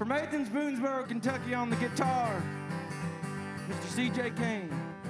From Athens, Boonesboro, Kentucky on the guitar, Mr. C.J. Kane.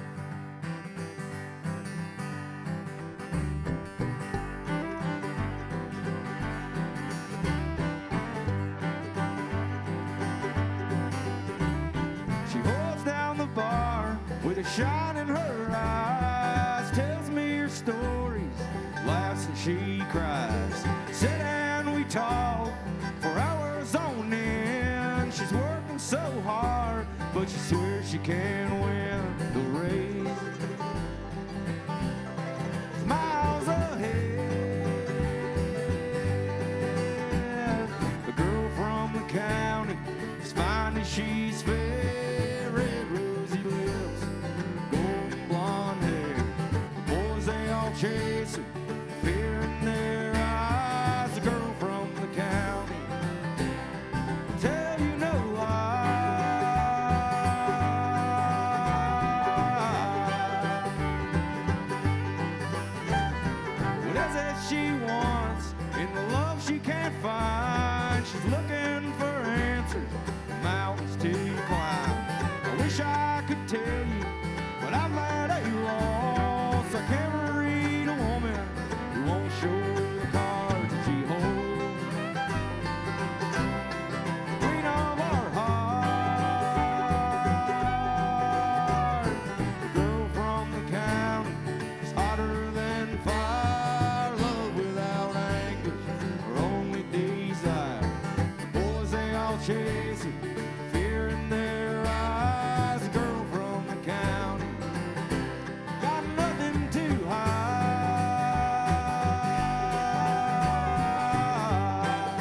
She holds down the bar with a shine in her eyes, tells me her stories, laughs and she cries. Sit and we talk for hours on end. She's working so hard, but she swears she can win the race. Miles ahead, the girl from the county is fine as she's fair. Red rosy lips, golden blonde hair. The boys, they all chase her, fear in their eyes. The girl from the county, tell you no lie. What is it she wants in the love she can't find? She's looking for answers, mountains to climb. I wish I could tell you, but I'm at a loss. I can't read a woman who won't show the cards that she holds. Queen of our heart, the girl from the county is hotter than fire. Love without anguish, her only desire. The boys, they all chase her, fear in their eyes. The girl from the county got nothing to hide.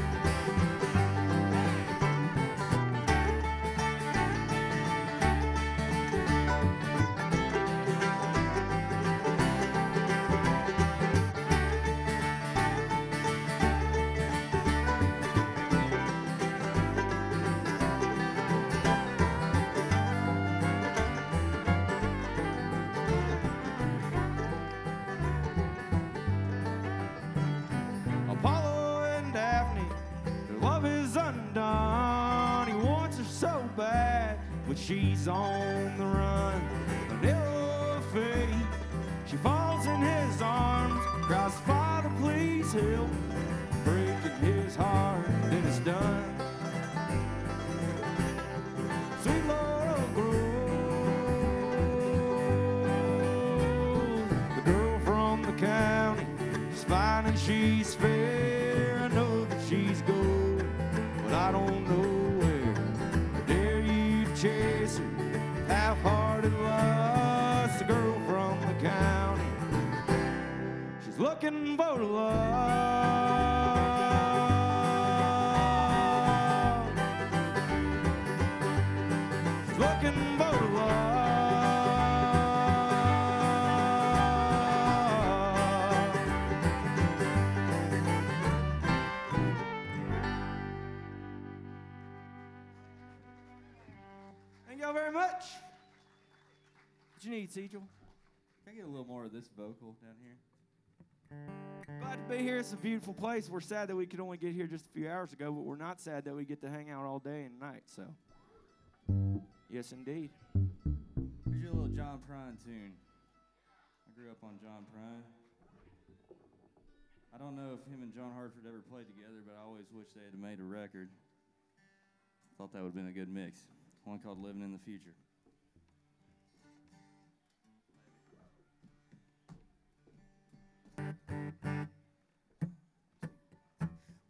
Apollo and Daphne, their love is undone. He wants her so bad, but she's on the run. An arrow of fate, she falls in his arms, cries, Father, please help. Breaking his heart, then it's done. Sweet Laurel Grove, the girl from the county, she's fine and she's fair. I know that she's gold, but I don't know where. Dare you chase her, half-hearted lust. The girl from the county, she's looking for love. She's looking for love. Thank y'all very much. What you need, Cecil? Can I get a little more of this vocal down here? Glad to be here. It's a beautiful place. We're sad that we could only get here just a few hours ago, but we're not sad that we get to hang out all day and night. So, yes, indeed. Here's your little John Prine tune. I grew up on John Prine. I don't know if him and John Hartford ever played together, but I always wish they had made a record. Thought that would have been a good mix. One called Living in the Future.